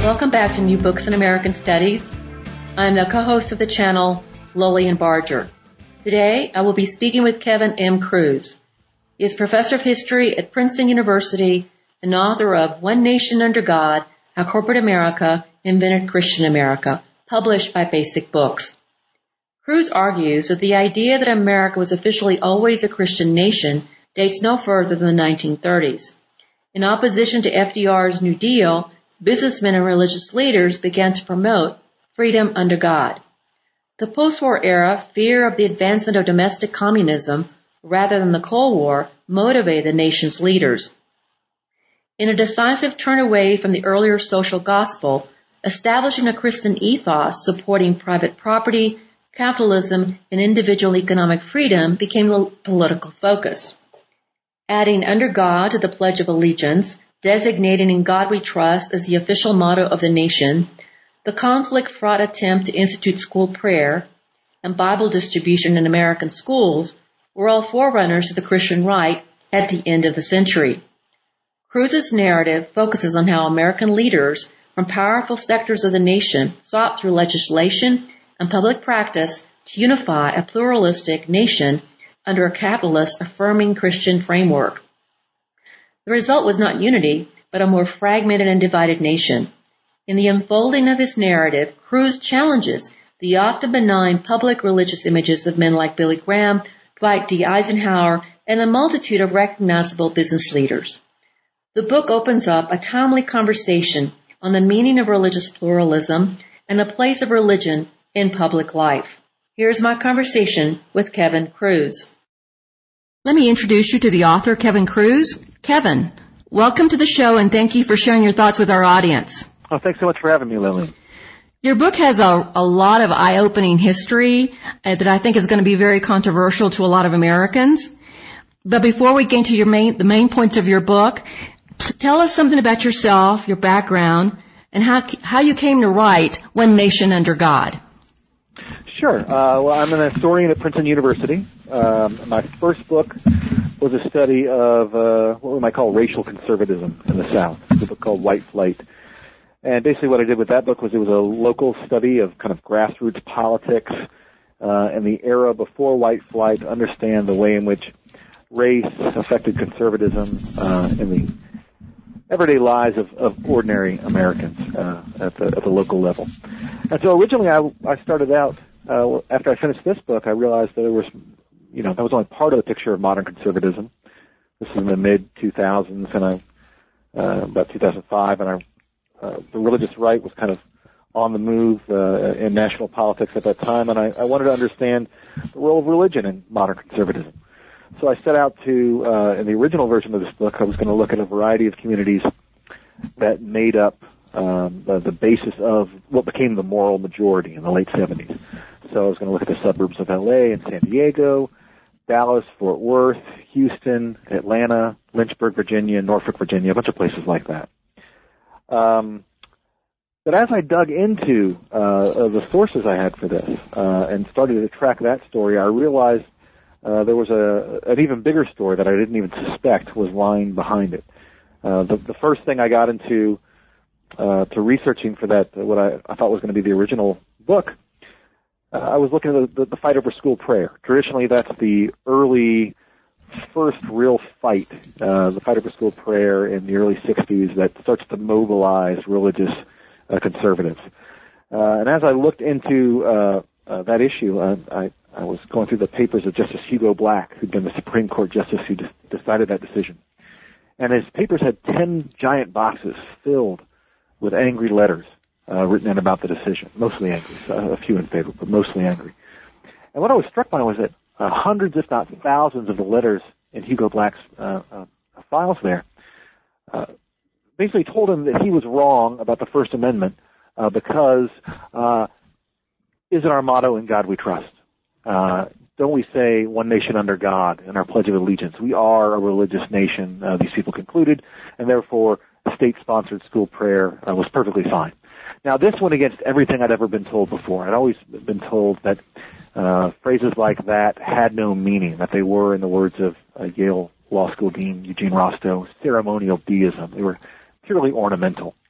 Welcome back to New Books in American Studies. I'm the co-host of the channel, Lillian Barger. Today, I will be speaking with Kevin M. Kruse. He is professor of history at Princeton University and author of One Nation Under God, How Corporate America Invented Christian America, published by Basic Books. Kruse argues that the idea that America was officially always a Christian nation dates no further than the 1930s. In opposition to FDR's New Deal, businessmen and religious leaders began to promote freedom under God. The post-war era fear of the advancement of domestic communism rather than the Cold War motivated the nation's leaders. In a decisive turn away from the earlier social gospel, establishing a Christian ethos supporting private property, capitalism, and individual economic freedom became the political focus. Adding under God to the Pledge of Allegiance, designating In God We Trust as the official motto of the nation, the conflict-fraught attempt to institute school prayer, and Bible distribution in American schools were all forerunners of the Christian right at the end of the century. Kruse's narrative focuses on how American leaders from powerful sectors of the nation sought through legislation and public practice to unify a pluralistic nation under a capitalist affirming Christian framework. The result was not unity, but a more fragmented and divided nation. In the unfolding of his narrative, Kruse challenges the often benign public religious images of men like Billy Graham, Dwight D. Eisenhower, and a multitude of recognizable business leaders. The book opens up a timely conversation on the meaning of religious pluralism and the place of religion in public life. Here's my conversation with Kevin Kruse. Let me introduce you to the author, Kevin Kruse. Kevin, welcome to the show, and thank you for sharing your thoughts with our audience. Oh, thanks so much for having me, Lily. Your book has a lot of eye-opening history that I think is going to be very controversial to a lot of Americans. But before we get into the main points of your book, tell us something about yourself, your background, and how you came to write One Nation Under God. Sure. Well, I'm an historian at Princeton University. My first book was a study of what we might call racial conservatism in the South. It's a book called White Flight. And basically what I did with that book was it was a local study of kind of grassroots politics in the era before white flight, to understand the way in which race affected conservatism in the everyday lives of ordinary Americans at the local level. And so originally I started out, after I finished this book, I realized that there was, that was only part of the picture of modern conservatism. This is in the mid-2000s, and about 2005, and the religious right was kind of on the move in national politics at that time, and I wanted to understand the role of religion in modern conservatism. So I set out to, in the original version of this book, I was going to look at a variety of communities that made up the basis of what became the moral majority in the late 70s. So I was going to look at the suburbs of L.A. and San Diego, Dallas, Fort Worth, Houston, Atlanta, Lynchburg, Virginia, Norfolk, Virginia, a bunch of places like that. But as I dug into the sources I had for this and started to track that story, I realized there was an even bigger story that I didn't even suspect was lying behind it. The first thing I got into to researching for that, what I thought was going to be the original book, I was looking at the fight over school prayer. Traditionally, that's the early first real fight, the fight over school prayer in the early 60s that starts to mobilize religious conservatives. And as I looked into that issue, I was going through the papers of Justice Hugo Black, who'd been the Supreme Court justice who decided that decision. And his papers had 10 giant boxes filled with angry letters written in about the decision, mostly angry, a few in favor, but mostly angry. And what I was struck by was that hundreds, if not thousands, of the letters in Hugo Black's files there basically told him that he was wrong about the First Amendment because isn't our motto "In God We Trust"? Don't we say "One Nation Under God" in our Pledge of Allegiance? We are a religious nation, these people concluded, and therefore state-sponsored school prayer was perfectly fine. Now, this went against everything I'd ever been told before. I'd always been told that phrases like that had no meaning, that they were, in the words of Yale Law School Dean Eugene Rostow, ceremonial deism. They were purely ornamental.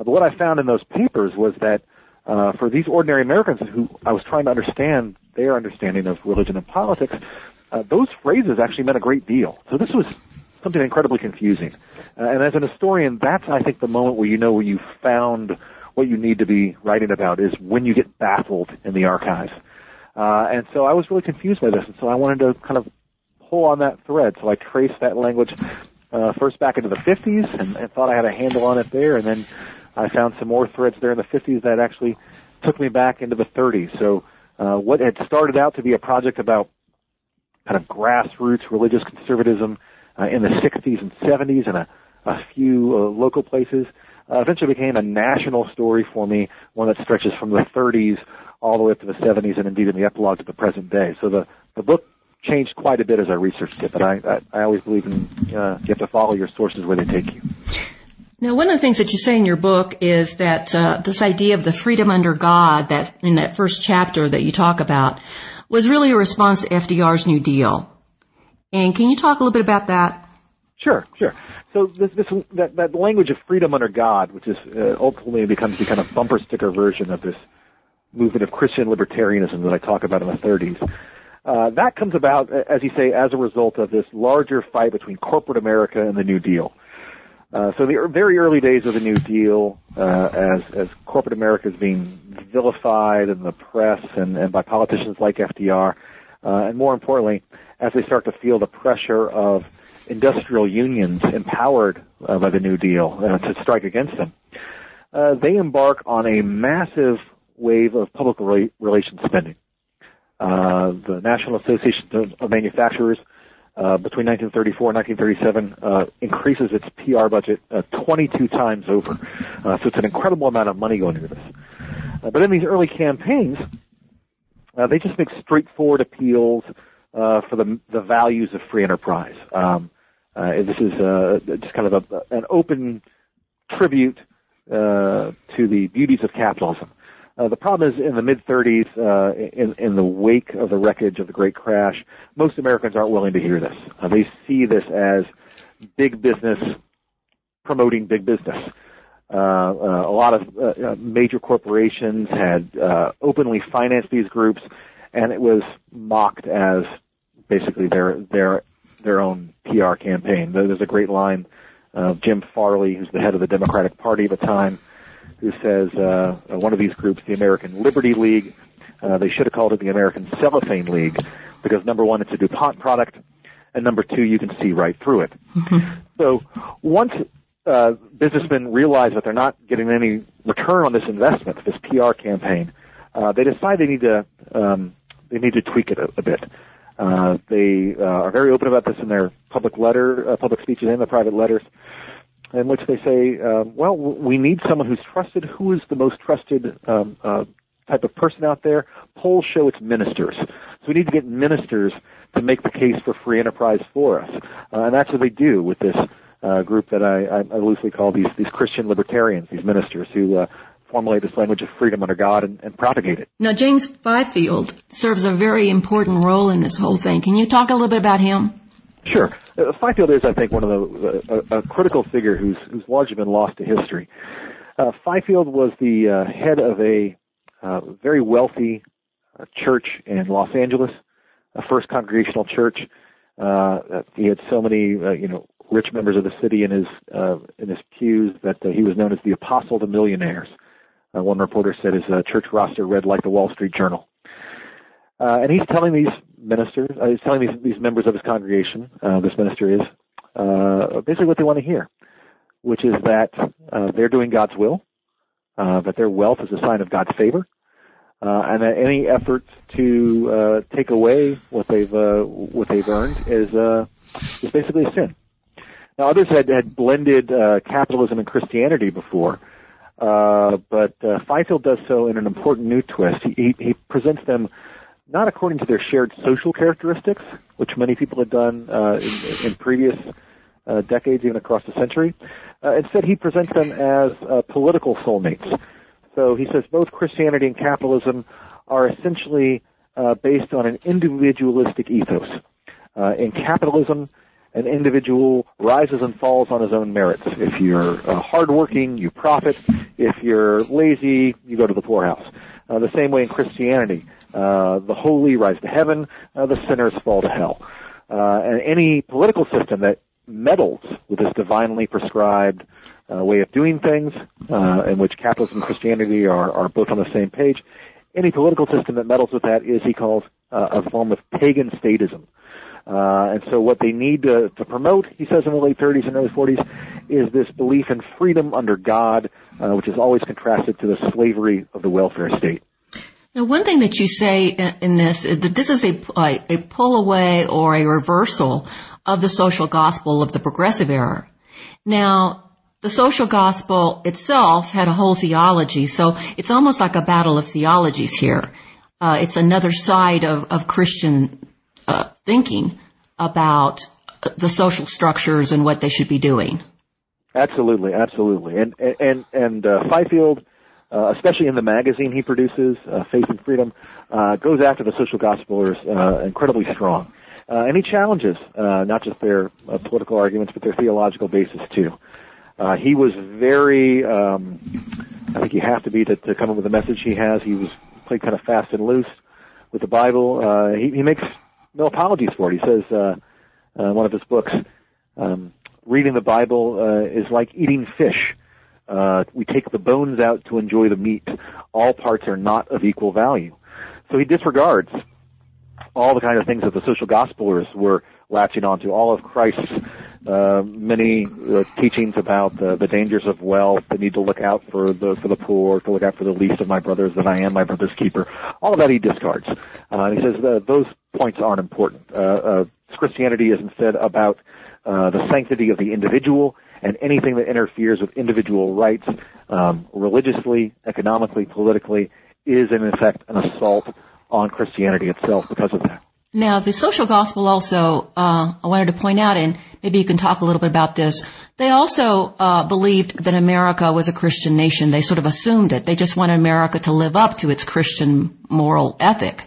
But what I found in those papers was that for these ordinary Americans who I was trying to understand their understanding of religion and politics, those phrases actually meant a great deal. So this was something incredibly confusing. And as an historian, that's, I think, the moment where you know where you found what you need to be writing about is when you get baffled in the archives. And so I was really confused by this, and so I wanted to kind of pull on that thread. So I traced that language first back into the 50s and thought I had a handle on it there, and then I found some more threads there in the 50s that actually took me back into the 30s. So what had started out to be a project about kind of grassroots religious conservatism in the 60s and 70s and a few local places eventually became a national story for me, one that stretches from the 30s all the way up to the 70s and indeed in the epilogue to the present day. So the book changed quite a bit as I researched it, but I always believe in you have to follow your sources where they take you. Now, one of the things that you say in your book is that this idea of the freedom under God, that in that first chapter that you talk about, was really a response to FDR's New Deal. And can you talk a little bit about that? Sure. So that language of freedom under God, which is ultimately becomes the kind of bumper sticker version of this movement of Christian libertarianism that I talk about in the 30s. That comes about, as you say, as a result of this larger fight between corporate America and the New Deal. So the very early days of the New Deal, as corporate America is being vilified in the press and by politicians like FDR, and more importantly, as they start to feel the pressure of industrial unions empowered by the New Deal to strike against them, they embark on a massive wave of public relations spending. The National Association of Manufacturers between 1934 and 1937 increases its PR budget 22 times over. So it's an incredible amount of money going into this. But in these early campaigns, they just make straightforward appeals for the values of free enterprise. This is just kind of an open tribute to the beauties of capitalism. The problem is in the mid-30s, in the wake of the wreckage of the Great Crash, most Americans aren't willing to hear this. They see this as big business promoting big business. A lot of major corporations had openly financed these groups, and it was mocked as basically their own PR campaign. There's a great line of Jim Farley, who's the head of the Democratic Party at the time, who says one of these groups, the American Liberty League, they should have called it the American Cellophane League, because number one, it's a DuPont product, and number two, you can see right through it. So once businessmen realize that they're not getting any return on this investment, this PR campaign, they decide they need to tweak it a bit. They are very open about this in their public speeches and their private letters, in which they say, well, we need someone who's trusted. Who is the most trusted type of person out there? Polls show it's ministers. So we need to get ministers to make the case for free enterprise for us. And that's what they do with this group that I loosely call these Christian libertarians, these ministers who formulate this language of freedom under God and propagate it. Now, James Fifield serves a very important role in this whole thing. Can you talk a little bit about him? Sure. Fifield is, I think, one of a critical figure who's largely been lost to history. Fifield was the head of a very wealthy church in Los Angeles, a First Congregational Church. He had so many, rich members of the city in his pews that he was known as the Apostle to Millionaires. One reporter said his church roster read like the Wall Street Journal. And he's telling these ministers, he's telling these members of his congregation, this minister is, basically what they want to hear, which is that they're doing God's will, that their wealth is a sign of God's favor, and that any efforts to take away what they've earned is basically a sin. Now, others had blended capitalism and Christianity before, but Fifield does so in an important new twist. He presents them not according to their shared social characteristics, which many people had done in previous decades, even across the century. Instead, he presents them as political soulmates. So he says both Christianity and capitalism are essentially based on an individualistic ethos. In capitalism, an individual rises and falls on his own merits. If you're hardworking, you profit. If you're lazy, you go to the poorhouse. The same way in Christianity. The holy rise to heaven, the sinners fall to hell. And any political system that meddles with this divinely prescribed way of doing things, in which capitalism and Christianity are both on the same page, any political system that meddles with that is, he calls, a form of pagan statism. And so what they need to promote, he says in the late 30s and early 40s, is this belief in freedom under God, which is always contrasted to the slavery of the welfare state. Now, one thing that you say in this is that this is a pull away or a reversal of the social gospel of the progressive era. Now, the social gospel itself had a whole theology, so it's almost like a battle of theologies here. It's another side of Christian thinking about the social structures and what they should be doing. Absolutely. And Fifield, especially in the magazine he produces, Faith and Freedom, goes after the social gospelers incredibly strong. And he challenges not just their political arguments, but their theological basis too. He was very, I think you have to be to come up with the message he has. He played kind of fast and loose with the Bible. He makes no apologies for it. He says in one of his books, reading the Bible is like eating fish. We take the bones out to enjoy the meat. All parts are not of equal value. So he disregards all the kind of things that the social gospelers were latching onto, all of Christ's many teachings about the dangers of wealth, the need to look out for the poor, to look out for the least of my brothers, that I am my brother's keeper. All of that he discards. And he says those points aren't important. Christianity is instead about the sanctity of the individual, and anything that interferes with individual rights, religiously, economically, politically, is in effect an assault on Christianity itself because of that. Now, the social gospel also, I wanted to point out, and maybe you can talk a little bit about this, they also believed that America was a Christian nation. They sort of assumed it. They just wanted America to live up to its Christian moral ethic.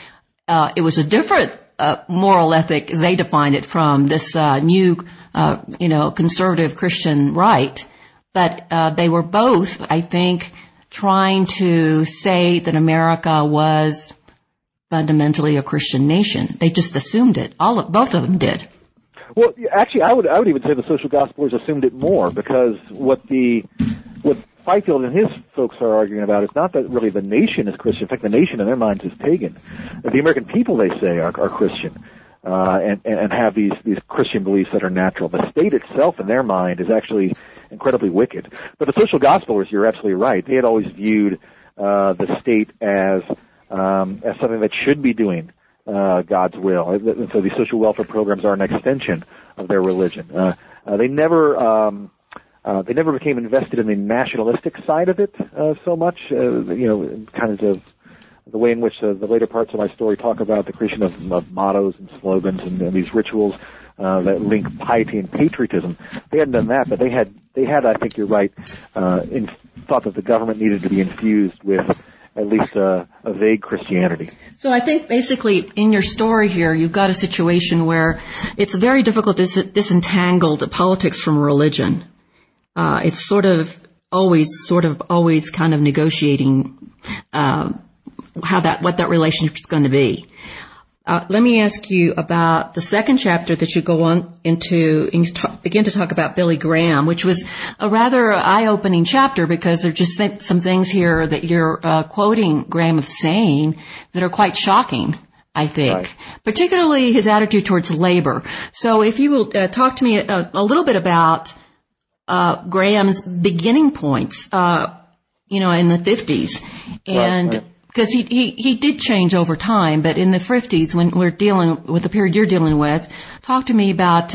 It was a different moral ethic, as they defined it, from this new, conservative Christian right. But they were both, I think, trying to say that America was fundamentally a Christian nation. They just assumed it. Both of them did. Well, actually, I would even say the social gospelers assumed it more, because what Fifield and his folks are arguing about is not that really the nation is Christian. In fact, the nation in their minds is pagan. The American people, they say, are Christian, and have these Christian beliefs that are natural. The state itself, in their mind, is actually incredibly wicked. But the social gospelers, you're absolutely right. They had always viewed the state as something that should be doing God's will. And so these social welfare programs are an extension of their religion. They never became invested in the nationalistic side of it so much. Kind of the way in which the later parts of my story talk about the creation of mottos and slogans and these rituals that link piety and patriotism. They hadn't done that, but they had, I think you're right, thought that the government needed to be infused with at least a vague Christianity. So I think basically in your story here, you've got a situation where it's very difficult to disentangle the politics from religion. It's sort of always kind of negotiating what that relationship is going to be. Let me ask you about the second chapter that you go on into, and you begin to talk about Billy Graham, which was a rather eye-opening chapter, because there are just some things here that you're quoting Graham of saying that are quite shocking, I think, right. Particularly his attitude towards labor. So if you will talk to me a little bit about Graham's beginning points, in the 50s, and right. Because he did change over time, but in the 50s, when we're dealing with the period you're dealing with, talk to me about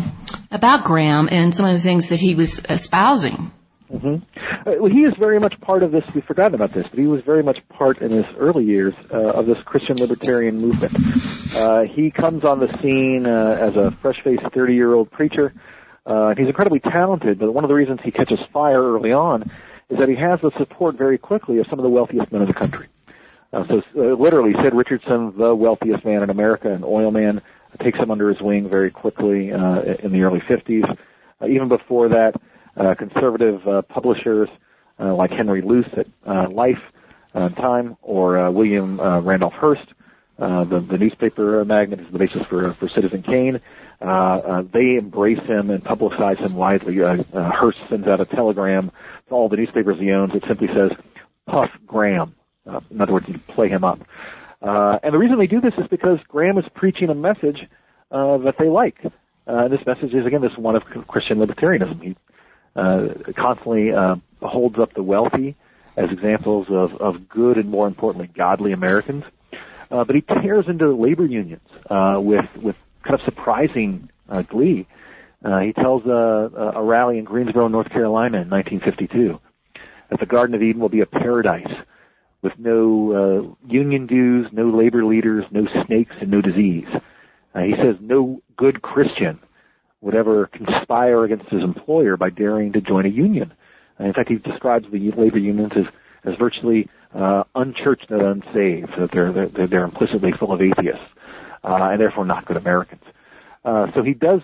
Graham and some of the things that he was espousing. Mm-hmm. Well, he is very much part of this. We've forgotten about this, but he was very much part in his early years of this Christian libertarian movement. He comes on the scene as a fresh-faced 30-year-old preacher. He's incredibly talented, but one of the reasons he catches fire early on is that he has the support very quickly of some of the wealthiest men in the country. Literally, Sid Richardson, the wealthiest man in America, an oil man, takes him under his wing very quickly in the early 50s. Even before that, conservative publishers like Henry Luce at Life, Time, or William Randolph Hearst, the newspaper magnate is the basis for Citizen Kane. They embrace him and publicize him widely. Hearst sends out a telegram to all the newspapers he owns. It simply says, "Puff Graham." In other words, you play him up. And the reason they do this is because Graham is preaching a message that they like. This message is, again, this one of Christian libertarianism. He constantly holds up the wealthy as examples of good and, more importantly, godly Americans. But he tears into labor unions with kind of surprising glee. He tells a rally in Greensboro, North Carolina in 1952 that the Garden of Eden will be a paradise with no union dues, no labor leaders, no snakes, and no disease. He says no good Christian would ever conspire against his employer by daring to join a union. In fact, he describes the labor unions as virtually unchurched and unsaved, that they're implicitly full of atheists, and therefore not good Americans. So he does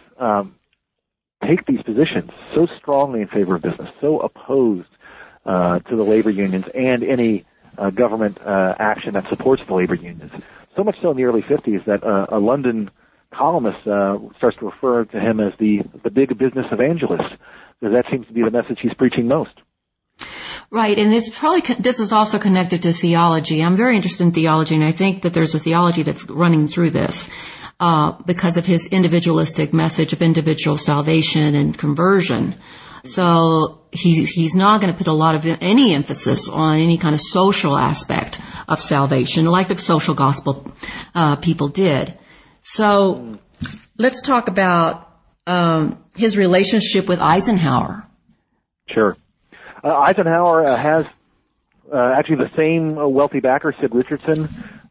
take these positions so strongly in favor of business, so opposed to the labor unions and any government action that supports the labor unions. So much so in the early 50s that a London columnist starts to refer to him as the big business evangelist, because that seems to be the message he's preaching most. Right, and this is also connected to theology. I'm very interested in theology, and I think that there's a theology that's running through this because of his individualistic message of individual salvation and conversion. So he's not going to put a lot of any emphasis on any kind of social aspect of salvation, like the social gospel people did. So let's talk about his relationship with Eisenhower. Sure. Eisenhower has actually the same wealthy backer, Sid Richardson,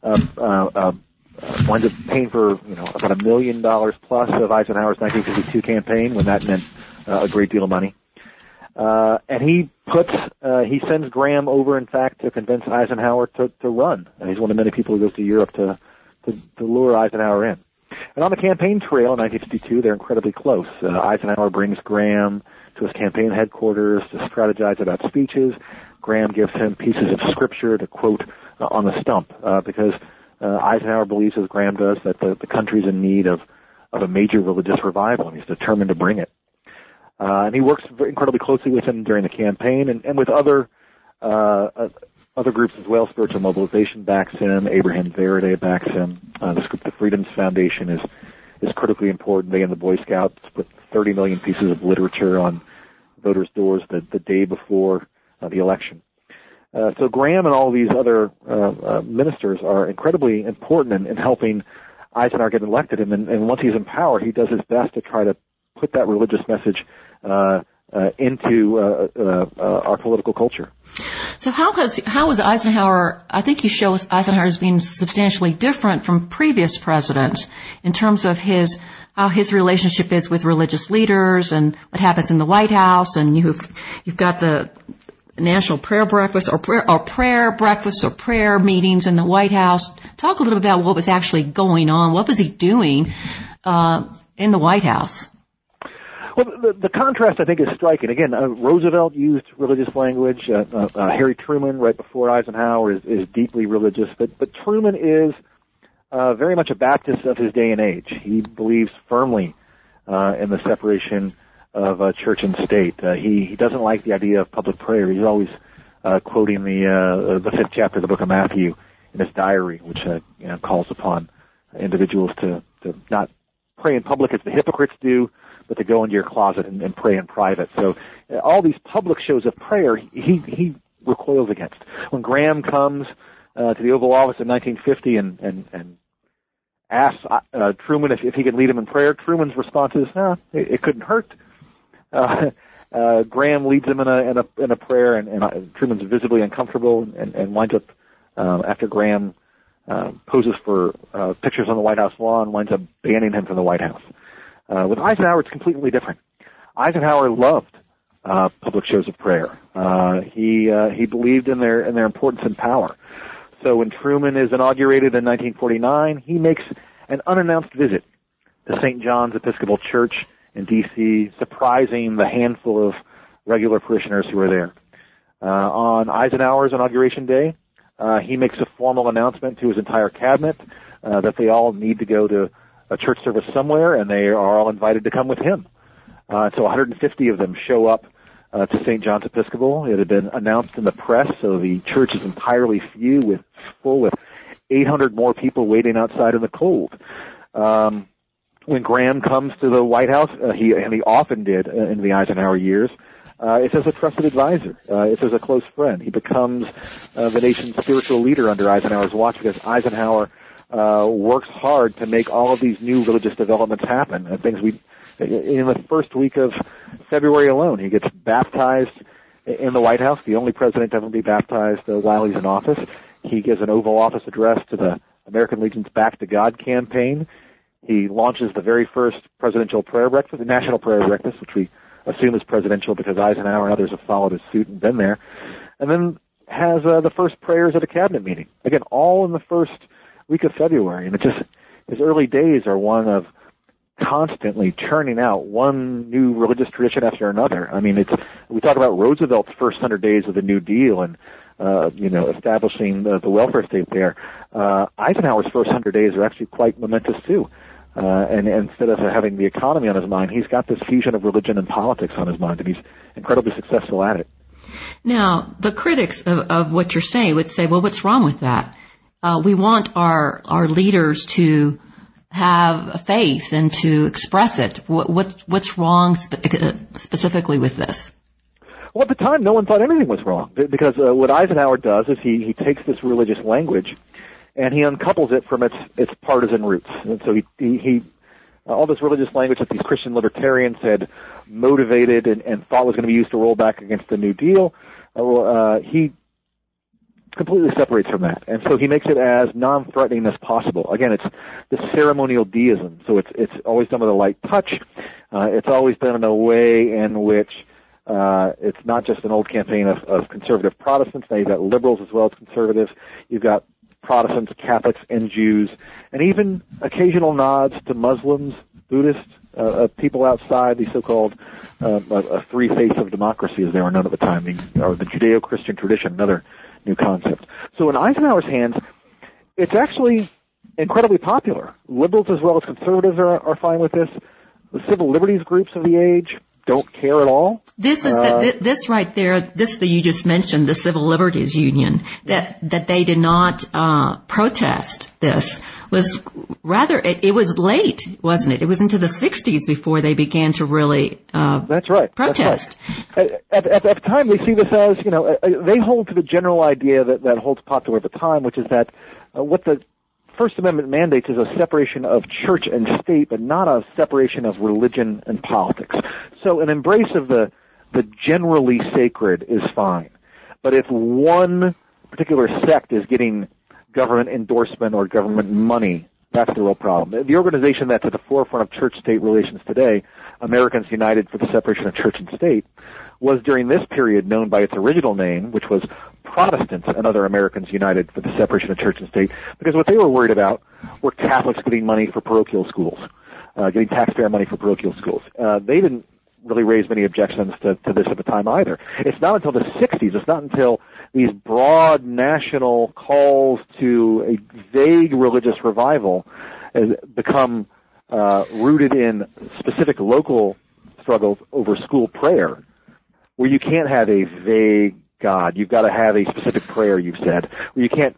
winds up paying for about $1 million plus of Eisenhower's 1952 campaign, when that meant a great deal of money. And he sends Graham over, in fact, to convince Eisenhower to run. And he's one of many people who goes to Europe to lure Eisenhower in. And on the campaign trail in 1952, they're incredibly close. Eisenhower brings Graham to his campaign headquarters to strategize about speeches. Graham gives him pieces of scripture to quote on the stump, because Eisenhower believes, as Graham does, that the country's in need of a major religious revival, and he's determined to bring it. And he works incredibly closely with him during the campaign, and with other groups as well. Spiritual Mobilization backs him. Abraham Verede backs him. This group, the Freedoms Foundation, is critically important. They and the Boy Scouts put 30 million pieces of literature on voters' doors the day before the election. So Graham and all these other ministers are incredibly important in helping Eisenhower get elected. And once he's in power, he does his best to try to put that religious message into our political culture. So how was Eisenhower, I think you show us Eisenhower as being substantially different from previous presidents in terms of how his relationship is with religious leaders and what happens in the White House, and you've got the National Prayer Breakfast or prayer breakfasts or prayer meetings in the White House. Talk a little bit about what was actually going on. What was he doing in the White House? Well, the contrast, I think, is striking. Again, Roosevelt used religious language. Harry Truman, right before Eisenhower, is deeply religious. But Truman is very much a Baptist of his day and age. He believes firmly in the separation of church and state. He doesn't like the idea of public prayer. He's always quoting the 5th chapter of the book of Matthew in his diary, which calls upon individuals to not pray in public as the hypocrites do, but to go into your closet and pray in private. So all these public shows of prayer, he recoils against. When Graham comes to the Oval Office in 1950 and asks Truman if he could lead him in prayer, Truman's response is, it couldn't hurt. Graham leads him in a prayer, and Truman's visibly uncomfortable and winds up, after Graham poses for pictures on the White House lawn, winds up banning him from the White House. With Eisenhower, it's completely different. Eisenhower loved public shows of prayer. He believed in their importance and power. So when Truman is inaugurated in 1949, he makes an unannounced visit the St. John's Episcopal Church in D.C., surprising the handful of regular parishioners who were there. On Eisenhower's inauguration day, he makes a formal announcement to his entire cabinet that they all need to go to a church service somewhere, and they are all invited to come with him. So 150 of them show up to St. John's Episcopal. It had been announced in the press, so the church is entirely full with 800 more people waiting outside in the cold. When Graham comes to the White House, he often did in the Eisenhower years, it's as a trusted advisor. It's as a close friend. He becomes the nation's spiritual leader under Eisenhower's watch because Eisenhower works hard to make all of these new religious developments happen. In the first week of February alone, he gets baptized in the White House, the only president to ever be baptized while he's in office. He gives an Oval Office address to the American Legion's Back to God campaign. He launches the very first presidential prayer breakfast, the National Prayer Breakfast, which we assume is presidential because Eisenhower and others have followed his suit and been there. And then has the first prayers at a cabinet meeting. Again, all in the first week of February. And his early days are one of constantly churning out one new religious tradition after another. I mean, we talk about Roosevelt's first 100 days of the New Deal and establishing the welfare state there. Eisenhower's first 100 days are actually quite momentous too. And instead of having the economy on his mind, he's got this fusion of religion and politics on his mind, and he's incredibly successful at it. Now, the critics of what you're saying would say, well, what's wrong with that? We want our leaders to have faith and to express it. What's wrong specifically with this? Well, at the time, no one thought anything was wrong, because what Eisenhower does is he takes this religious language and he uncouples it from its partisan roots. And so he all this religious language that these Christian libertarians had motivated and thought was going to be used to roll back against the New Deal, he completely separates from that. And so he makes it as non-threatening as possible. Again, it's this ceremonial deism. So it's always done with a light touch. It's always done in a way in which it's not just an old campaign of conservative Protestants. Now you've got liberals as well as conservatives. You've got Protestants, Catholics, and Jews, and even occasional nods to Muslims, Buddhists, people outside the so-called three faiths of democracy, as they were known at the time, or the Judeo-Christian tradition, another new concept. So in Eisenhower's hands, it's actually incredibly popular. Liberals as well as conservatives are fine with this. The civil liberties groups of the age don't care at all. This is this right there. This that you just mentioned, the Civil Liberties Union, that they did not protest. This was rather it was late, wasn't it? It was into the 60s before they began to really that's right protest. That's right. At the time, they see this as they hold to the general idea that holds popular at the time, which is that what the First Amendment mandates is a separation of church and state, but not a separation of religion and politics. So an embrace of the generally sacred is fine. But if one particular sect is getting government endorsement or government money, that's the real problem. The organization that's at the forefront of church-state relations today, Americans United for the Separation of Church and State, was during this period known by its original name, which was Protestants and Other Americans United for the Separation of Church and State, because what they were worried about were Catholics getting money for parochial schools, getting taxpayer money for parochial schools. They didn't really raise many objections to this at the time either. It's not until the 60s, it's not until these broad national calls to a vague religious revival has become rooted in specific local struggles over school prayer, where you can't have a vague God. You've got to have a specific prayer, you've said, where you can't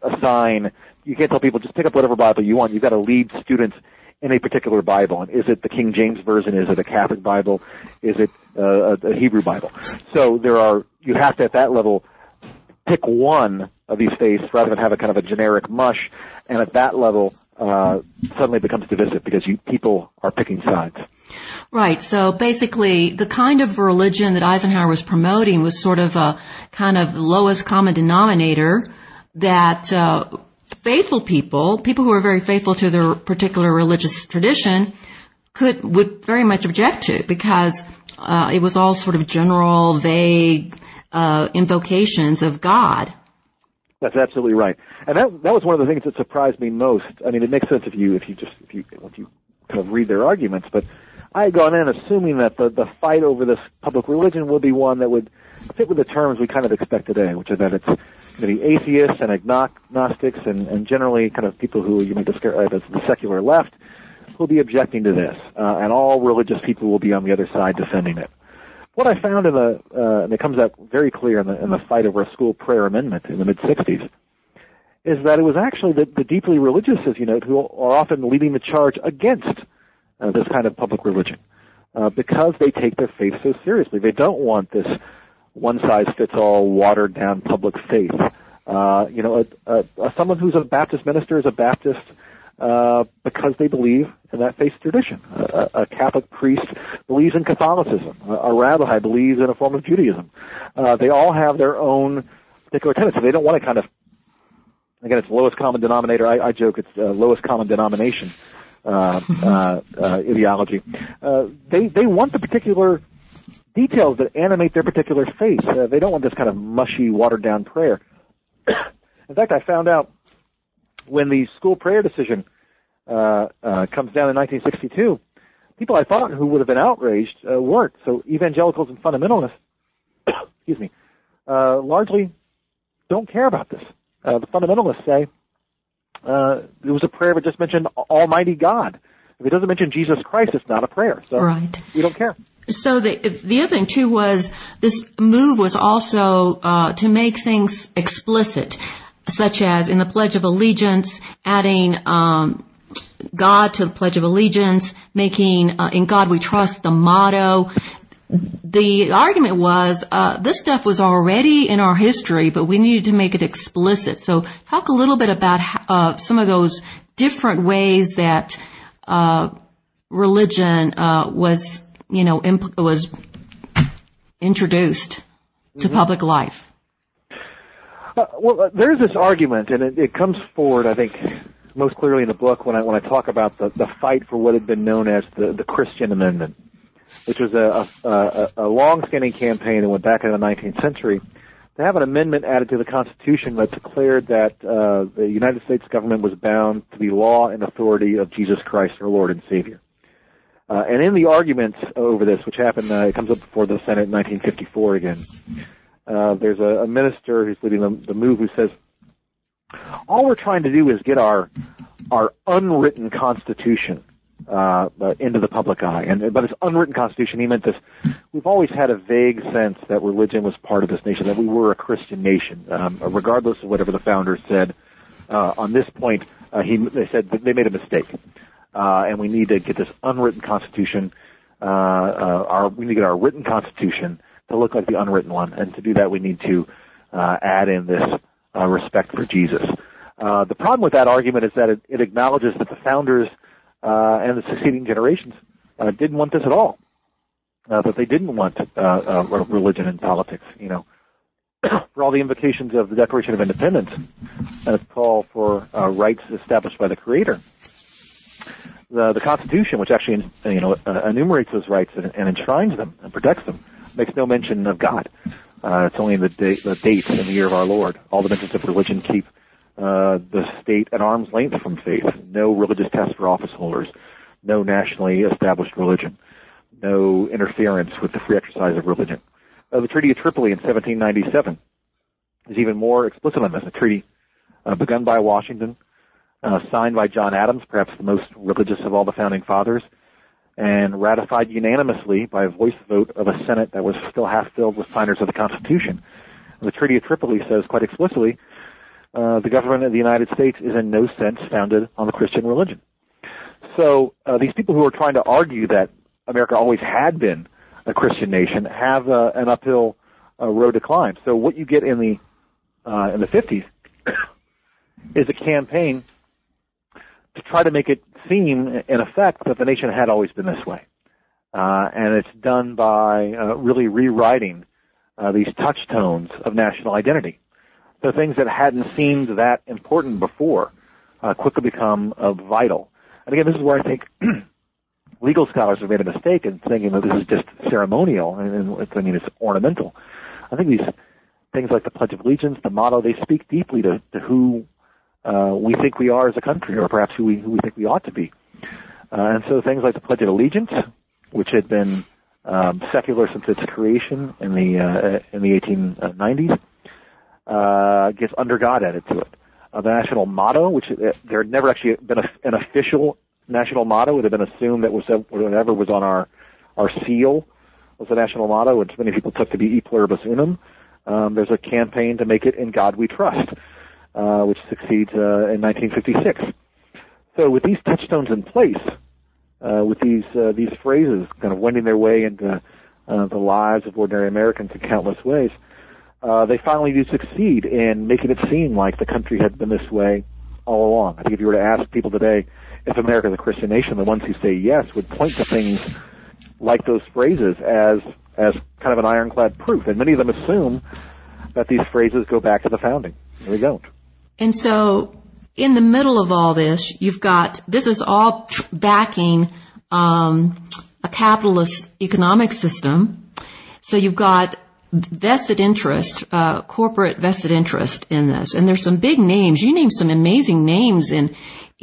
tell people just pick up whatever Bible you want. You've got to lead students in a particular Bible. And is it the King James Version? Is it a Catholic Bible? Is it a Hebrew Bible? So you have to at that level pick one of these faiths rather than have a kind of a generic mush. And at that level, suddenly it becomes divisive because people are picking sides. Right. So basically, the kind of religion that Eisenhower was promoting was sort of a kind of lowest common denominator that faithful people who are very faithful to their particular religious tradition would very much object to, because it was all sort of general, vague invocations of God. That's absolutely right, and that was one of the things that surprised me most. I mean, it makes sense if you kind of read their arguments, but I had gone in assuming that the fight over this public religion would be one that would fit with the terms we kind of expect today, which is that it's going to be atheists and agnostics and generally kind of people who you might describe as the secular left who will be objecting to this, and all religious people will be on the other side defending it. What I found and it comes out very clear in the fight over a school prayer amendment in the mid-'60s, is that it was actually the deeply religious, as you note, who are often leading the charge against this kind of public religion, because they take their faith so seriously. They don't want this one-size-fits-all, watered-down public faith. Someone who's a Baptist minister is a Baptist because they believe in that faith tradition. A Catholic priest believes in Catholicism. A rabbi believes in a form of Judaism. They all have their own particular tenets. So they don't want to kind of, again, it's lowest common denominator. I joke it's lowest common denomination ideology. They want the particular details that animate their particular faith. They don't want this kind of mushy, watered-down prayer. In fact, I found out when the school prayer decision comes down in 1962, people I thought who would have been outraged weren't. So evangelicals and fundamentalists, excuse me, largely don't care about this. The fundamentalists say it was a prayer that just mentioned Almighty God. If it doesn't mention Jesus Christ, it's not a prayer. So right. We don't care. So the other thing too was this move was also to make things explicit, such as in the Pledge of Allegiance, adding God to the Pledge of Allegiance, making "In God We Trust" the motto. The argument was this stuff was already in our history, but we needed to make it explicit. So talk a little bit about some of those different ways that religion was introduced to public life. There's this argument, and it comes forward, I think, most clearly in the book when I talk about the fight for what had been known as the Christian Amendment, which was a long-standing campaign that went back into the 19th century to have an amendment added to the Constitution that declared that the United States government was bound to the law and authority of Jesus Christ, our Lord and Savior. And in the arguments over this, which happened, it comes up before the Senate in 1954 again, there's a minister who's leading the move who says, all we're trying to do is get our unwritten Constitution into the public eye. And by this unwritten Constitution, he meant this: we've always had a vague sense that religion was part of this nation, that we were a Christian nation, regardless of whatever the founders said. On this point, they said that they made a mistake. And we need to get this unwritten Constitution, we need to get our written Constitution to look like the unwritten one. And to do that, we need to add in this respect for Jesus. The problem with that argument is that it acknowledges that the founders and the succeeding generations didn't want this at all. That they didn't want religion and politics, For all the invocations of the Declaration of Independence and its call for rights established by the Creator, the Constitution, which actually enumerates those rights and enshrines them and protects them, makes no mention of God. It's only the date and the year of our Lord. All the mentions of religion keep the state at arm's length from faith. No religious test for office holders. No nationally established religion. No interference with the free exercise of religion. The Treaty of Tripoli in 1797 is even more explicit on this. A treaty begun by Washington, signed by John Adams, perhaps the most religious of all the founding fathers, and ratified unanimously by a voice vote of a Senate that was still half filled with signers of the Constitution. The Treaty of Tripoli says quite explicitly, the government of the United States is in no sense founded on the Christian religion. So these people who are trying to argue that America always had been a Christian nation have an uphill road to climb. So what you get in the 50s is a campaign to try to make it seem, in effect, that the nation had always been this way. And it's done by really rewriting these touchstones of national identity. So things that hadn't seemed that important before quickly become vital. And again, this is where I think legal scholars have made a mistake in thinking that this is just ceremonial, and it's ornamental. I think these things like the Pledge of Allegiance, the motto, they speak deeply to who we think we are as a country, or perhaps who we think we ought to be. And so things like the Pledge of Allegiance, which had been secular since its creation in the 1890s, gets "Under God" added to it. The national motto, which there had never actually been an official national motto. It had been assumed that whatever was on our seal was the national motto, which many people took to be "E pluribus unum." There's a campaign to make it "In God We Trust," which succeeds in 1956. So with these touchstones in place, with these phrases kind of wending their way into the lives of ordinary Americans in countless ways, they finally do succeed in making it seem like the country had been this way all along. I think if you were to ask people today if America is a Christian nation, the ones who say yes would point to things like those phrases as kind of an ironclad proof. And many of them assume that these phrases go back to the founding. They don't. And so in the middle of all this, you've got, this is all backing a capitalist economic system. So you've got vested interest, corporate vested interest in this. And there's some big names. You named some amazing names in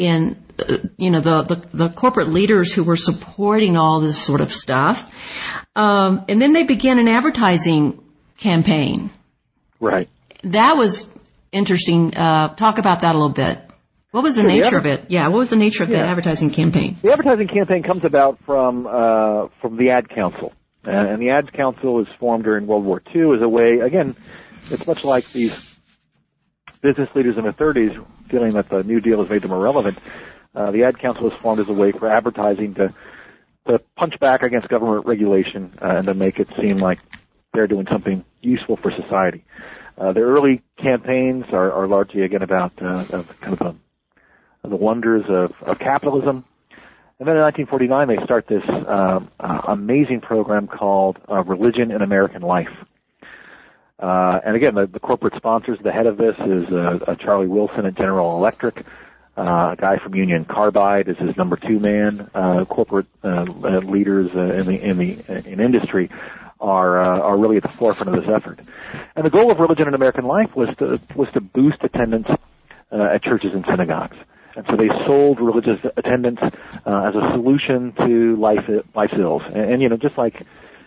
the corporate leaders who were supporting all this sort of stuff. And then they began an advertising campaign. Right. That was interesting. Talk about that a little bit. What was the nature of it? Yeah, what was the nature of the advertising campaign? The advertising campaign comes about from the Ad Council. And the Ad Council was formed during World War II as a way, again, it's much like these business leaders in the 30s feeling that the New Deal has made them irrelevant. The Ad Council was formed as a way for advertising to punch back against government regulation and to make it seem like they're doing something useful for society. Their early campaigns are largely, again, about the wonders of capitalism. And then in 1949, they start this amazing program called Religion in American Life. And again, the corporate sponsors, the head of this is Charlie Wilson at General Electric. A guy from Union Carbide is his number two man. Corporate leaders in industry are really at the forefront of this effort. And the goal of Religion in American Life was to boost attendance at churches and synagogues. And so they sold religious attendance as a solution to life's ills. And just like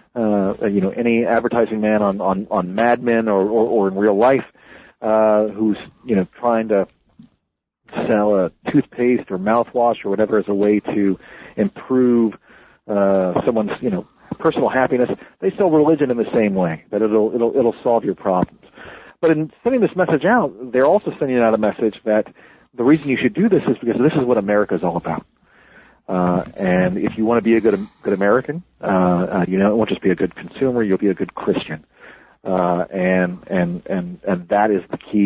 any advertising man on Mad Men or in real life who's trying to sell a toothpaste or mouthwash or whatever as a way to improve someone's personal happiness, they sell religion in the same way, that it'll solve your problems. But in sending this message out, they're also sending out a message that the reason you should do this is because this is what America is all about. And if you want to be a good American, it won't just be a good consumer, you'll be a good Christian. And that is the key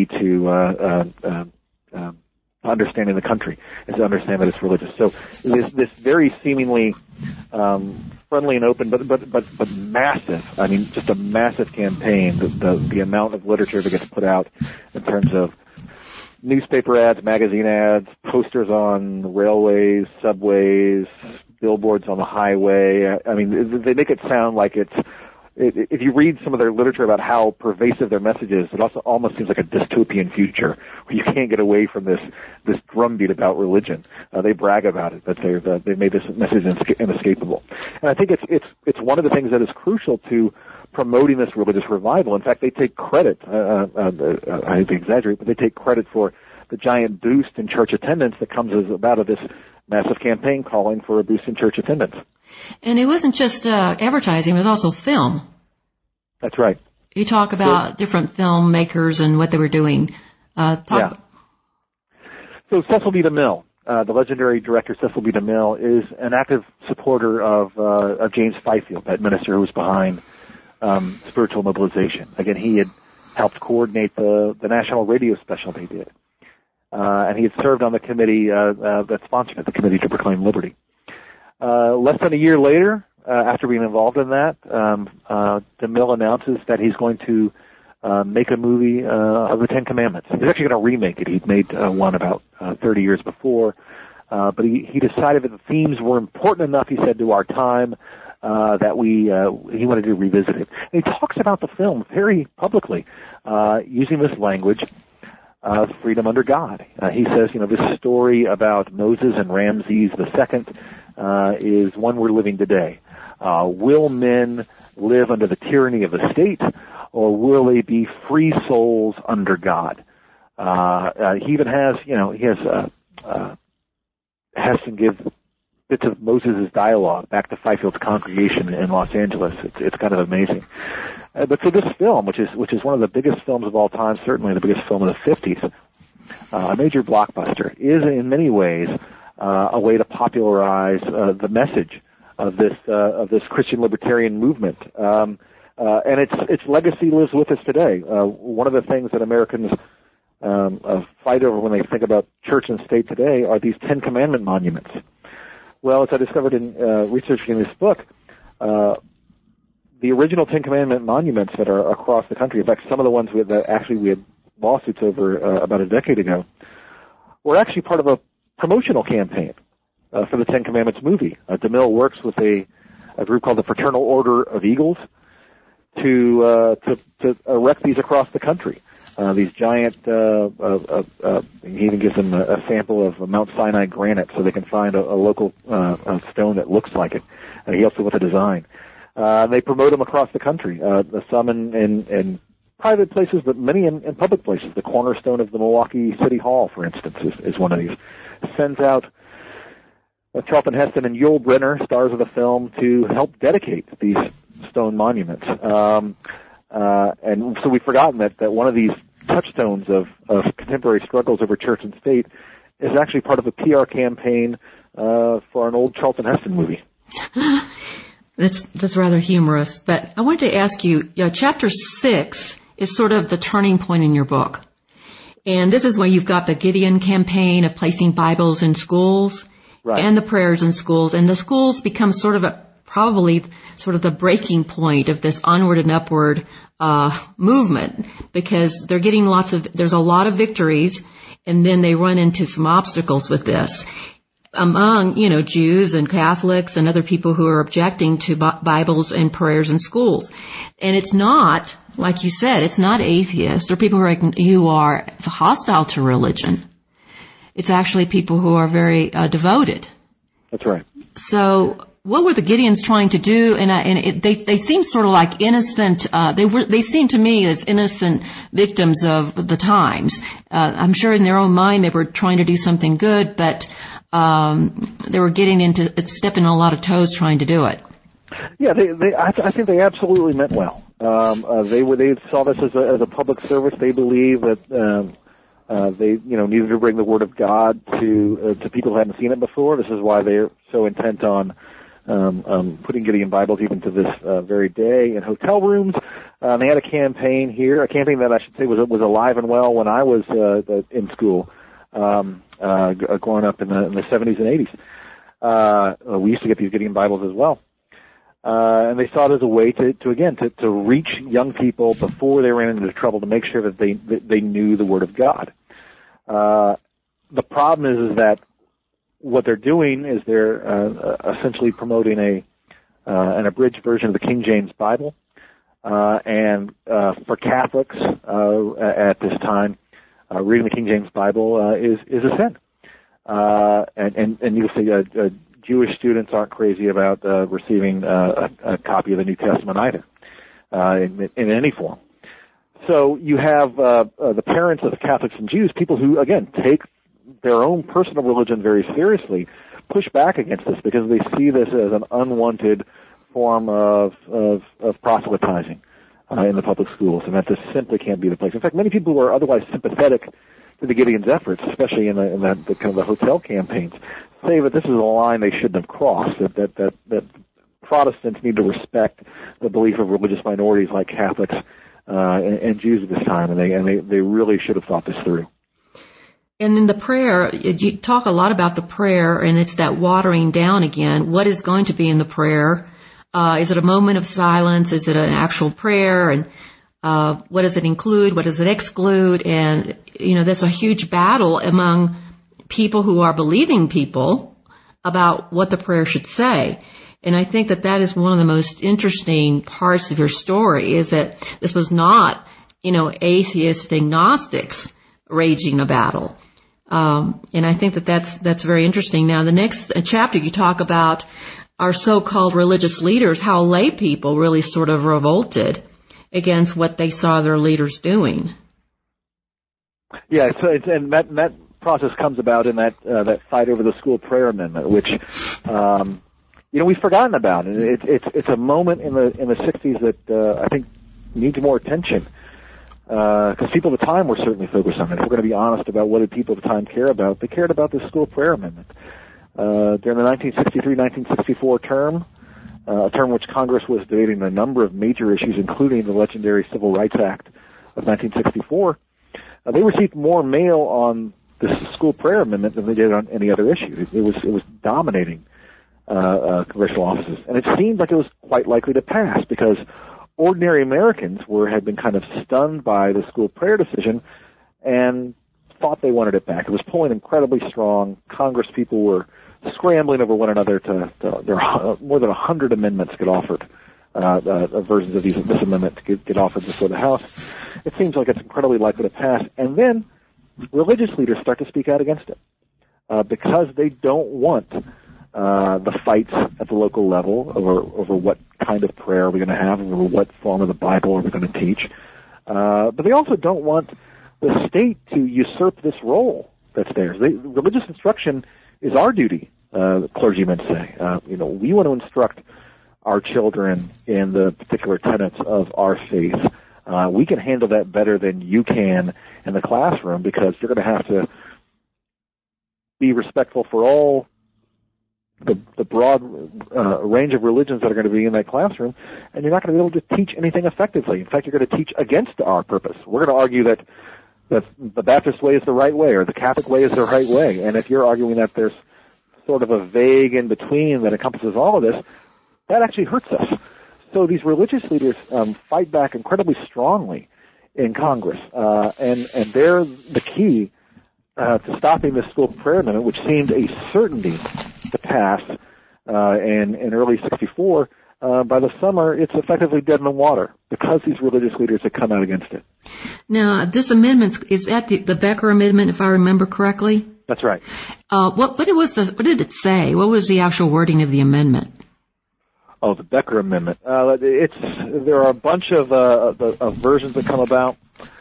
to understanding the country, is to understand that it's religious. So this very seemingly friendly and open, but massive. I mean, just a massive campaign. The amount of literature that gets put out in terms of newspaper ads, magazine ads, posters on railways, subways, billboards on the highway. I mean, they make it sound like if you read some of their literature about how pervasive their message is, it also almost seems like a dystopian future where you can't get away from this drumbeat about religion. They brag about it, that they made this message inescapable. And I think it's one of the things that is crucial to promoting this religious revival. In fact, they take credit, I hate to exaggerate, but they take credit for the giant boost in church attendance that comes as about of this massive campaign calling for a boost in church attendance. And it wasn't just advertising, it was also film. That's right. You talk about different filmmakers and what they were doing. So Cecil B. DeMille, the legendary director Cecil B. DeMille, is an active supporter of James Fifield, that minister who was behind spiritual mobilization. Again, he had helped coordinate the national radio special they did. And he had served on the committee that sponsored it, the Committee to Proclaim Liberty. Less than a year later, after being involved in that, DeMille announces that he's going to make a movie of the Ten Commandments. He's actually going to remake it. He'd made one about 30 years before, but he decided that the themes were important enough, he said, to our time, that he wanted to revisit it. And he talks about the film very publicly, using this language. freedom under God. He says, this story about Moses and Ramses II is one we're living today. Will men live under the tyranny of the state, or will they be free souls under God? He even has, Heston give bits of Moses' dialogue back to Fifield's congregation in Los Angeles. It's kind of amazing. But for this film, which is one of the biggest films of all time, certainly the biggest film of the 50s, a major blockbuster, is in many ways a way to popularize the message of this Christian libertarian movement. And its legacy lives with us today. One of the things that Americans fight over when they think about church and state today are these Ten Commandment monuments. Well, as I discovered in researching this book, the original Ten Commandment monuments that are across the country, in fact, some of the ones that we had lawsuits over about a decade ago, were actually part of a promotional campaign for the Ten Commandments movie. DeMille works with a group called the Fraternal Order of Eagles to erect these across the country. These giant, he even gives them a sample of Mount Sinai granite so they can find a local stone that looks like it. And he helps them with the design. They promote them across the country, some in private places, but many in public places. The cornerstone of the Milwaukee City Hall, for instance, is one of these. Sends out Charlton Heston and Yul Brynner, stars of the film, to help dedicate these stone monuments. And so we've forgotten that one of these touchstones of contemporary struggles over church and state is actually part of a PR campaign for an old Charlton Heston movie. That's rather humorous. But I wanted to ask you, chapter 6 is sort of the turning point in your book. And this is where you've got the Gideon campaign of placing Bibles in schools, right, and the prayers in schools. And the schools become sort of probably the breaking point of this onward and upward movement, because they're getting there's a lot of victories, and then they run into some obstacles with this among, Jews and Catholics and other people who are objecting to Bibles and prayers in schools. And it's not, like you said, it's not atheists or people who are hostile to religion. It's actually people who are very devoted. That's right. So what were the Gideons trying to do? And they seem sort of like innocent. They seem to me as innocent victims of the times. I'm sure in their own mind they were trying to do something good, but they were stepping on a lot of toes trying to do it. Yeah, I think they absolutely meant well. They saw this as a public service. They believe that they needed to bring the Word of God to people who hadn't seen it before. This is why they're so intent on putting Gideon Bibles even to this very day in hotel rooms. They had a campaign that I should say was alive and well when I was in school, growing up in the 70s and 80s. We used to get these Gideon Bibles as well. And they saw it as a way to reach young people before they ran into trouble, to make sure that they knew the Word of God. The problem is that what they're doing is they're essentially promoting an abridged version of the King James Bible, and for Catholics at this time, reading the King James Bible is a sin. And you'll see Jewish students aren't crazy about receiving a copy of the New Testament either, in any form. So you have the parents of Catholics and Jews, people who, again, take their own personal religion very seriously, push back against this because they see this as an unwanted form of proselytizing in the public schools, and that this simply can't be the place. In fact, many people who are otherwise sympathetic to the Gideon's efforts, especially in the kind of the hotel campaigns, say that this is a line they shouldn't have crossed, that Protestants need to respect the belief of religious minorities like Catholics and Jews at this time, and they really should have thought this through. And then the prayer, you talk a lot about the prayer, and it's that watering down again. What is going to be in the prayer? Is it a moment of silence? Is it an actual prayer? And what does it include? What does it exclude? And, there's a huge battle among people who are believing people about what the prayer should say. And I think that is one of the most interesting parts of your story, is that this was not, atheist agnostics raging a battle. And I think that that's very interesting. Now, the next chapter you talk about our so-called religious leaders, how lay people really sort of revolted against what they saw their leaders doing. Yeah, and that process comes about in that fight over the school prayer amendment, which we've forgotten about, and it's a moment in the 60s that I think needs more attention, because people at the time were certainly focused on it. If we're going to be honest about what did people at the time care about, they cared about the school prayer amendment. During the 1963-1964 term, a term which Congress was debating a number of major issues, including the legendary Civil Rights Act of 1964, they received more mail on this school prayer amendment than they did on any other issue. It was dominating congressional offices, and it seemed like it was quite likely to pass because ordinary Americans had been kind of stunned by the school prayer decision and thought they wanted it back. It was pulling incredibly strong. Congress people were scrambling over one another there are more than 100 amendments get offered, versions of this amendment to get offered before the House. It seems like it's incredibly likely to pass. And then religious leaders start to speak out against it because they don't want the fights at the local level over what kind of prayer are we going to have, over what form of the Bible are we going to teach. But they also don't want the state to usurp this role that's theirs. Religious instruction is our duty, clergymen say. We want to instruct our children in the particular tenets of our faith. We can handle that better than you can in the classroom because you're going to have to be respectful for all the broad range of religions that are going to be in that classroom, and you're not going to be able to teach anything effectively. In fact, you're going to teach against our purpose. We're going to argue that the Baptist way is the right way or the Catholic way is the right way, and if you're arguing that there's sort of a vague in-between that encompasses all of this, that actually hurts us. So these religious leaders fight back incredibly strongly in Congress, and they're the key to stopping this school prayer amendment, which seemed a certainty to pass in early '64. By the summer, it's effectively dead in the water because these religious leaders had come out against it. Now, this amendment, is that the Becker Amendment, if I remember correctly? That's right. What did it say? What was the actual wording of the amendment? Oh, the Becker Amendment. There are a bunch of versions that come about.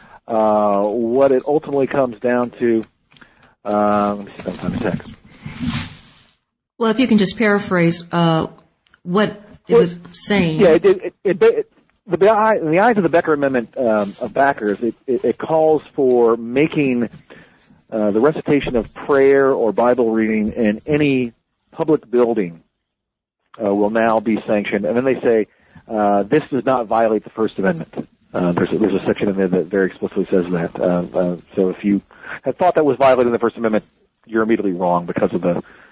What it ultimately comes down to, let me see if I can find the text. Well, if you can just paraphrase what it was saying. Yeah, in the eyes of the Becker Amendment of backers, it calls for making the recitation of prayer or Bible reading in any public building will now be sanctioned. And then they say this does not violate the First Amendment. There's a section in there that very explicitly says that. So if you had thought that was violating the First Amendment, you're immediately wrong because of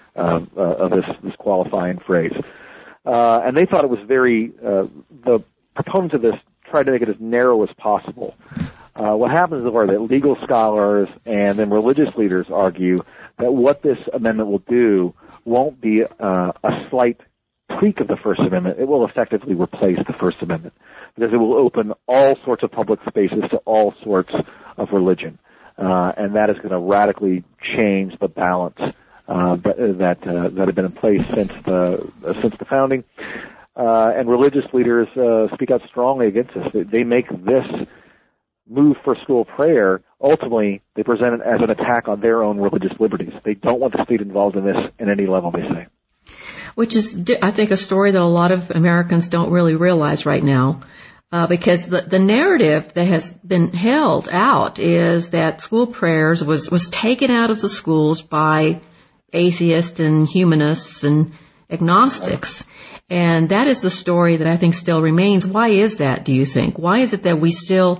this qualifying phrase. And they thought it was the proponents of this tried to make it as narrow as possible. What happens is that legal scholars and then religious leaders argue that what this amendment will do won't be a slight tweak of the First Amendment. It will effectively replace the First Amendment because it will open all sorts of public spaces to all sorts of religion. And that is going to radically change the balance that had been in place since the founding. And religious leaders speak out strongly against this. They make this move for school prayer, ultimately, they present it as an attack on their own religious liberties. They don't want the state involved in this at any level, they say. Which is, I think, a story that a lot of Americans don't really realize right now, because the narrative that has been held out is that school prayers was taken out of the schools by atheists and humanists and agnostics. And that is the story that I think still remains. Why is that, do you think? Why is it that we still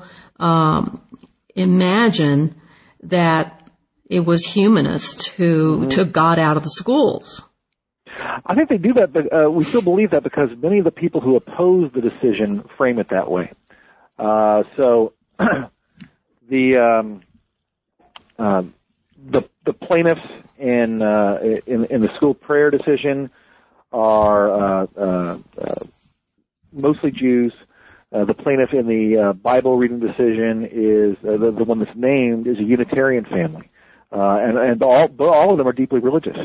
imagine that it was humanists who took God out of the schools? I think they do that, but we still believe that because many of the people who oppose the decision frame it that way. So the plaintiffs in the school prayer decision are mostly Jews. The plaintiff in the Bible reading decision is the one that's named is a Unitarian family, and all of them are deeply religious.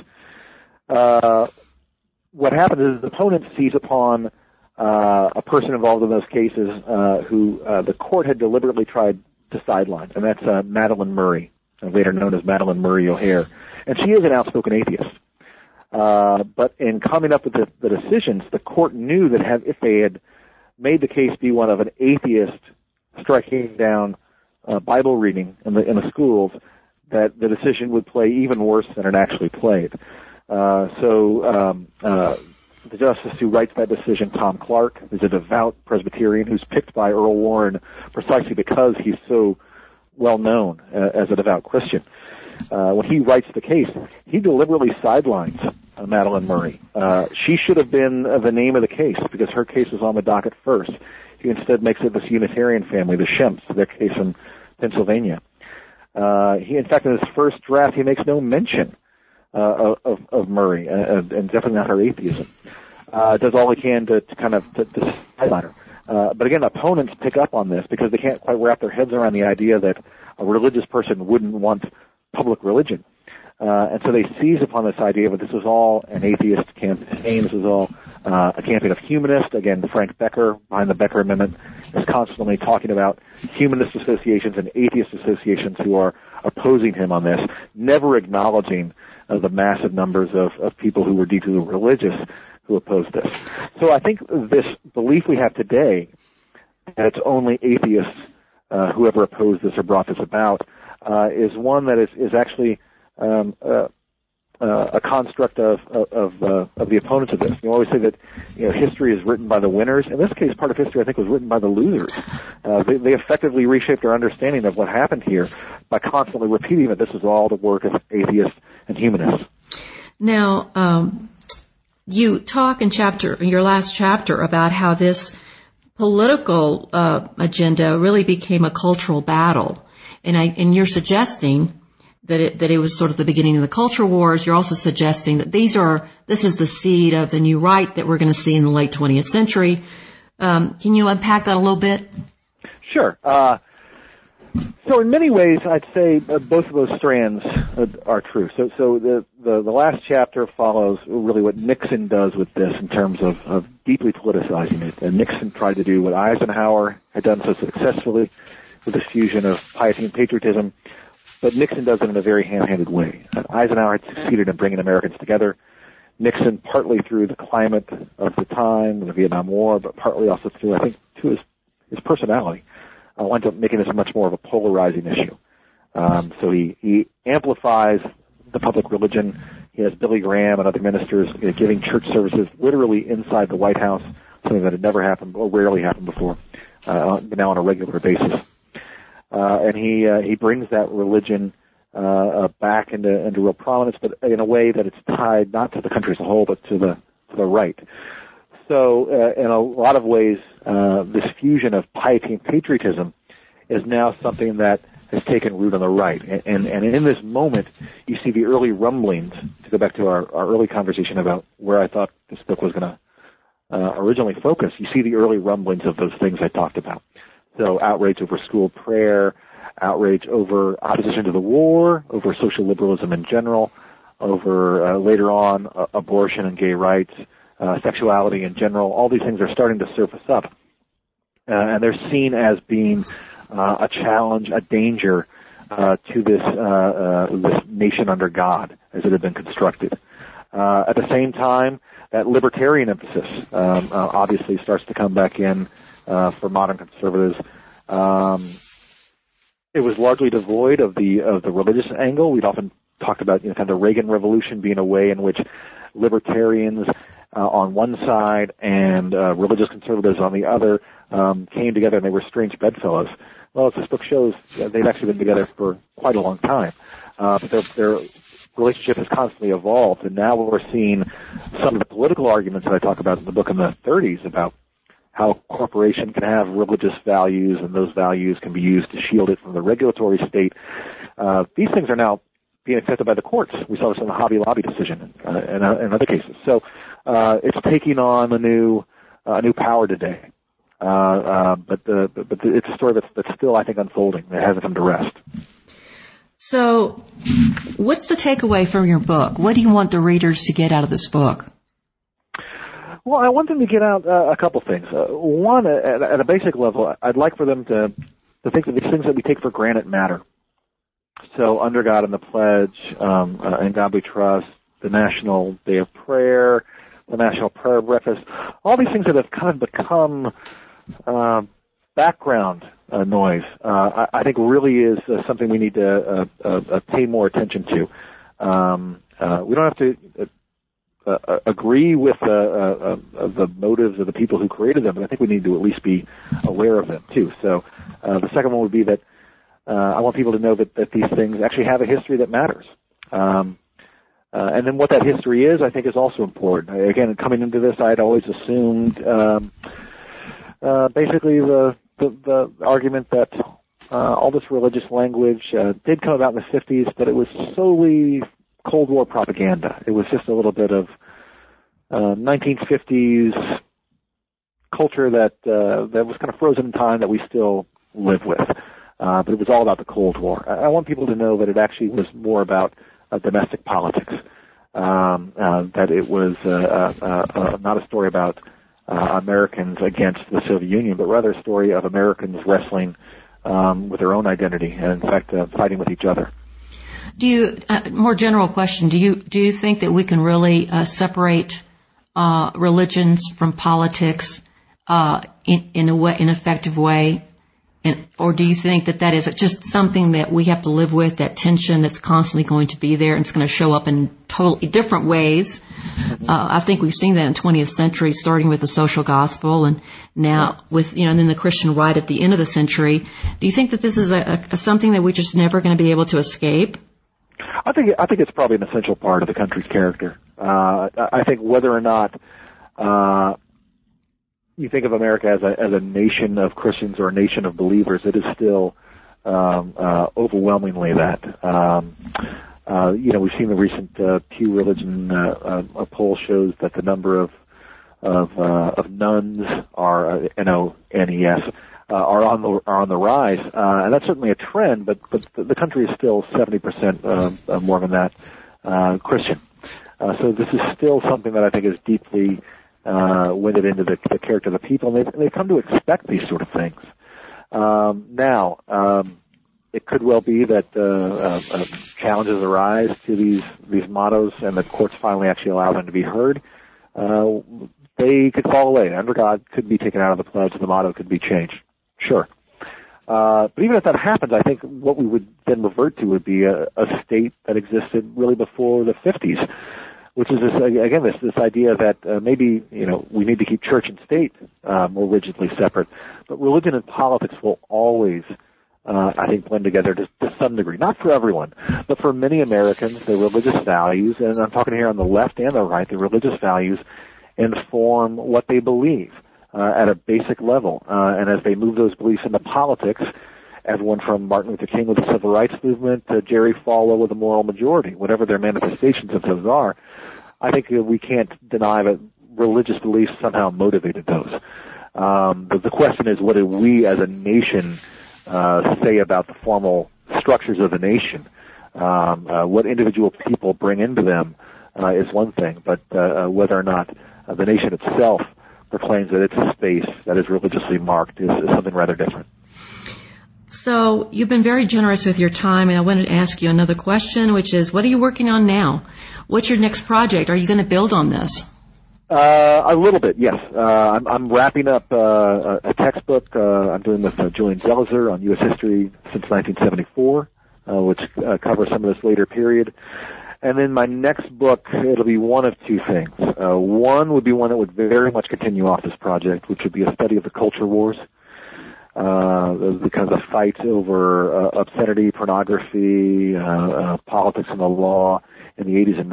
What happens is the opponent sees upon a person involved in those cases who the court had deliberately tried to sideline, and that's Madalyn Murray, later known as Madalyn Murray O'Hair, and she is an outspoken atheist. But in coming up with the decisions, the court knew that if they had made the case be one of an atheist striking down Bible reading in the schools, that the decision would play even worse than it actually played. So the justice who writes that decision, Tom Clark, is a devout Presbyterian who's picked by Earl Warren precisely because he's so well known as a devout Christian. When he writes the case, he deliberately sidelines Madalyn Murray. She should have been the name of the case because her case was on the docket first. He instead makes it this Unitarian family, the Shemps, their case in Pennsylvania. In fact, in his first draft, he makes no mention of Murray, and definitely not her atheism. Does all he can to sideline her. But again, opponents pick up on this because they can't quite wrap their heads around the idea that a religious person wouldn't want public religion. And so they seize upon this idea that this was all an atheist campaign. This was all a campaign of humanists. Again, Frank Becker, behind the Becker Amendment, is constantly talking about humanist associations and atheist associations who are opposing him on this, never acknowledging the massive numbers of people who were deeply religious who opposed this. So I think this belief we have today that it's only atheists who ever opposed this or brought this about is one that is actually a construct of the opponents of this. You always say that history is written by the winners. In this case, part of history I think was written by the losers. They effectively reshaped our understanding of what happened here by constantly repeating that this is all the work of atheists and humanists. Now, you talk in your last chapter about how this political agenda really became a cultural battle, and you're suggesting that it was sort of the beginning of the culture wars. You're also suggesting that this is the seed of the new right that we're going to see in the late 20th century. Can you unpack that a little bit? Sure. So in many ways, I'd say both of those strands are true. So the last chapter follows really what Nixon does with this in terms of deeply politicizing it. And Nixon tried to do what Eisenhower had done so successfully with this fusion of piety and patriotism, but Nixon does it in a very ham-handed way. Eisenhower had succeeded in bringing Americans together. Nixon, partly through the climate of the time, the Vietnam War, but partly also through, I think, to his personality, wound up making this much more of a polarizing issue. So he amplifies the public religion. He has Billy Graham and other ministers giving church services literally inside the White House, something that had never happened or rarely happened before, but now on a regular basis. And he brings that religion back into real prominence, but in a way that it's tied not to the country as a whole, but to the right. So in a lot of ways, this fusion of piety and patriotism is now something that has taken root on the right. And in this moment, you see the early rumblings, to go back to our early conversation about where I thought this book was going to originally focus, you see the early rumblings of those things I talked about. So outrage over school prayer, outrage over opposition to the war, over social liberalism in general, over later on abortion and gay rights, sexuality in general. All these things are starting to surface up, and they're seen as being a challenge, a danger to this nation under God as it had been constructed. At the same time, that libertarian emphasis obviously starts to come back in for modern conservatives. It was largely devoid of the religious angle. We'd often talked about kind of the Reagan Revolution being a way in which libertarians on one side and religious conservatives on the other came together, and they were strange bedfellows. Well, as this book shows, they've actually been together for quite a long time, but their relationship has constantly evolved, and now we're seeing some of the political arguments that I talk about in the book in the 30s about how a corporation can have religious values, and those values can be used to shield it from the regulatory state. These things are now being accepted by the courts. We saw this in the Hobby Lobby decision and other cases. So it's taking on a new power today. But it's a story that's still, I think, unfolding. It hasn't come to rest. So, what's the takeaway from your book? What do you want the readers to get out of this book? Well, I want them to get out a couple things. One, at a basic level, I'd like for them to think that these things that we take for granted matter. So, Under God and the Pledge, In God We Trust, the National Day of Prayer, the National Prayer Breakfast, all these things that have kind of become background noise, I think really is something we need to pay more attention to. We don't have to agree with the motives of the people who created them, but I think we need to at least be aware of them too. So the second one would be that I want people to know that these things actually have a history that matters. And then what that history is, I think, is also important. Again, coming into this, I had always assumed basically the argument that all this religious language did come about in the 50s, but it was solely Cold War propaganda. It was just a little bit of 1950s culture that was kind of frozen in time that we still live with. But it was all about the Cold War. I want people to know that it actually was more about domestic politics, that it was not a story about Americans against the Soviet Union, but rather a story of Americans wrestling with their own identity and, in fact, fighting with each other. Do you, more general question, do you think that we can really separate religions from politics in an effective way? Or do you think that is just something that we have to live with, that tension that's constantly going to be there and it's going to show up in totally different ways? I think we've seen that in the 20th century, starting with the social gospel and now with, and then the Christian right at the end of the century. Do you think that this is something that we're just never going to be able to escape? I think it's probably an essential part of the country's character. I think whether or not you think of America as a nation of Christians or a nation of believers, it is still overwhelmingly that. We've seen the recent Pew Religion poll shows that the number of nuns are NONES are on the rise, and that's certainly a trend. But the country is still 70% more than that Christian. So this is still something that I think is deeply winded into the character of the people, and they've come to expect these sort of things. Now, it could well be that challenges arise to these mottos, and the courts finally actually allow them to be heard. They could fall away. Under God could be taken out of the pledge, and the motto could be changed. Sure. But even if that happens, I think what we would then revert to would be a state that existed really before the 50s. Which is this idea that maybe we need to keep church and state more rigidly separate, but religion and politics will always, I think, blend together to some degree. Not for everyone, but for many Americans, their religious values, and I'm talking here on the left and the right, their religious values inform what they believe at a basic level, and as they move those beliefs into politics, everyone from Martin Luther King with the Civil Rights Movement to Jerry Falwell with the Moral Majority, whatever their manifestations of those are, I think we can't deny that religious beliefs somehow motivated those. But the question is, what do we as a nation say about the formal structures of the nation? What individual people bring into them is one thing, but whether or not the nation itself proclaims that it's a space that is religiously marked is something rather different. So you've been very generous with your time, and I wanted to ask you another question, which is, what are you working on now? What's your next project? Are you going to build on this? A little bit, yes. I'm wrapping up a textbook I'm doing with Julian Zelizer on U.S. history since 1974, which covers some of this later period. And then my next book, it'll be one of two things. One would be one that would very much continue off this project, which would be a study of the culture wars. Because of fights over obscenity, pornography, politics and the law in the 80s and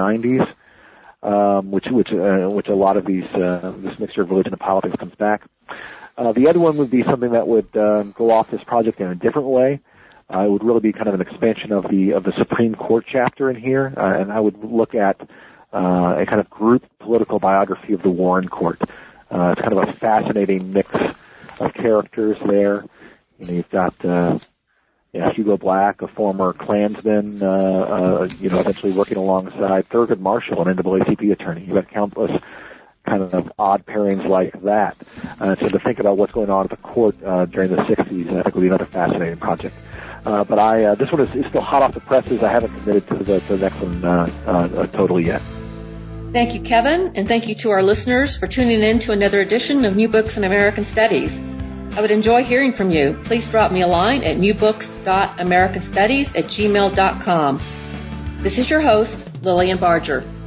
90s, which a lot of this mixture of religion and politics comes back. The other one would be something that would go off this project in a different way. It would really be kind of an expansion of the Supreme Court chapter in here, and I would look at a kind of group political biography of the Warren Court. It's kind of a fascinating mix of characters there. You've got Hugo Black, a former Klansman, eventually working alongside Thurgood Marshall, an NAACP attorney. You've got countless kind of odd pairings like that. So to think about what's going on at the court during the 60s, I think will be another fascinating project. But this one is still hot off the presses. I haven't committed to the next one totally yet. Thank you, Kevin, and thank you to our listeners for tuning in to another edition of New Books in American Studies. I would enjoy hearing from you. Please drop me a line at newbooks.americanstudies@gmail.com. This is your host, Lillian Barger.